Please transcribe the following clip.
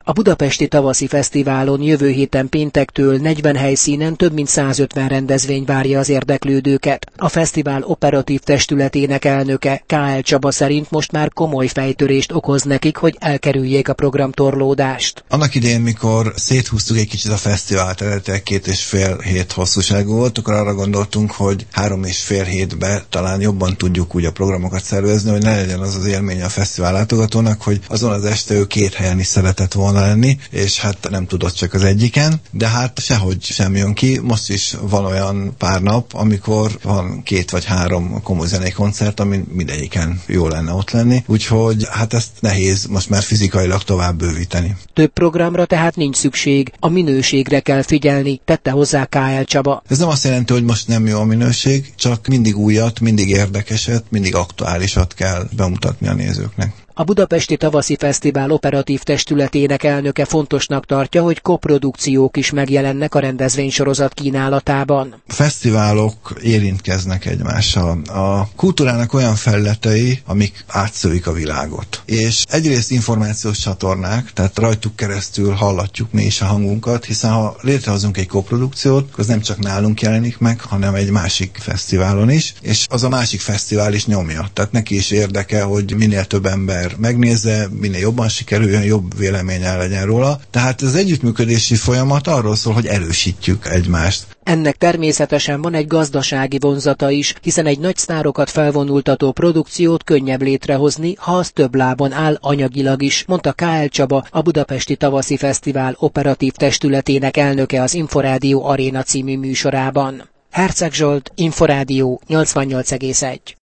A Budapesti Tavaszi Fesztiválon jövő héten péntektől 40 helyszínen több mint 150 rendezvény várja az érdeklődőket. A fesztivál operatív testületének elnöke, K.L. Csaba szerint most már komoly fejtörést okoz nekik, hogy elkerüljék a programtorlódást. Annak idején, mikor széthúztuk egy kicsit a fesztivált, eredetileg 2,5 hét hosszúságú volt, akkor arra gondoltunk, hogy 3,5 hétbe talán jobban tudjuk úgy a programokat szervezni, hogy ne legyen az az élmény a fesztivál látogatónak, hogy azon az este ő 2 helyen is szeretett volna lenni, és hát nem tudott csak az egyiken, de hát sehogy sem jön ki. Most is van olyan pár nap, amikor van 2 vagy 3 komoly zenei koncert, ami mindegyiken jó lenne ott lenni, úgyhogy hát ezt nehéz most már fizikailag tovább bővíteni. Több programra tehát nincs szükség, a minőségre kell figyelni, tette hozzá K.L. Csaba. Ez nem azt jelenti, hogy most nem jó a minőség, csak mindig újat, mindig érdekeset, mindig aktuálisat kell bemutatni a nézőknek. A Budapesti Tavaszi Fesztivál operatív testületének elnöke fontosnak tartja, hogy koprodukciók is megjelennek a rendezvénysorozat kínálatában. A fesztiválok érintkeznek egymással. A kultúrának olyan felületei, amik átszövik a világot. És egyrészt információs csatornák, tehát rajtuk keresztül hallatjuk mi is a hangunkat, hiszen ha létrehozunk egy koprodukciót, az nem csak nálunk jelenik meg, hanem egy másik fesztiválon is, és az a másik fesztivál is nyomja. Tehát neki is érdeke, hogy minél több ember megnézze, minél jobban sikerüljön, jobb véleménye legyen róla. Tehát az együttműködési folyamat arról szól, hogy erősítjük egymást. Ennek természetesen van egy gazdasági vonzata is, hiszen egy nagy sztárokat felvonultató produkciót könnyebb létrehozni, ha az több lábon áll anyagilag is, mondta K.L. Csaba, a Budapesti Tavaszi Fesztivál operatív testületének elnöke az Inforádió Aréna című műsorában. Herceg Zsolt, Inforádió 88,1.